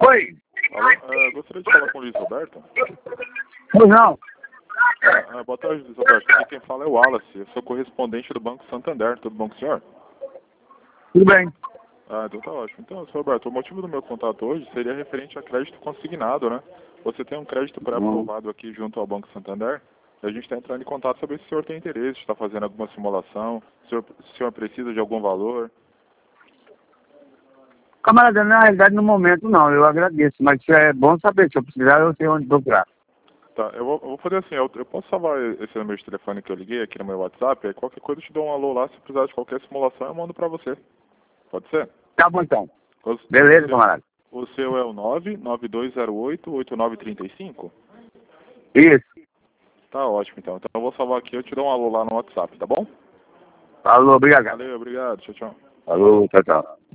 Oi. Alô? Gostaria de falar com o Luiz Roberto. Pois não. Boa tarde, Luiz Roberto. Aqui quem fala é o Wallace. Eu sou correspondente do Banco Santander. Tudo bom com o senhor? Tudo bem. Então tá ótimo. Então, senhor Roberto, o motivo do meu contato hoje seria referente a crédito consignado, né? Você tem um crédito pré-aprovado aqui junto ao Banco Santander. E a gente está entrando em contato saber se o senhor tem interesse, está fazendo alguma simulação, se o senhor precisa de algum valor. Camarada, na realidade, no momento não, eu agradeço, mas é bom saber, se eu precisar, eu sei onde procurar. Tá, eu vou fazer assim, eu posso salvar esse número de telefone que eu liguei aqui no meu WhatsApp, aí qualquer coisa eu te dou um alô lá, se precisar de qualquer simulação eu mando pra você. Pode ser? Tá bom então. Beleza, camarada. O seu é o 99208-8935? Isso. Tá ótimo então. Então eu vou salvar aqui, eu te dou um alô lá no WhatsApp, tá bom? Falou, obrigado. Valeu, obrigado, tchau, tchau. Falou, tchau, tchau.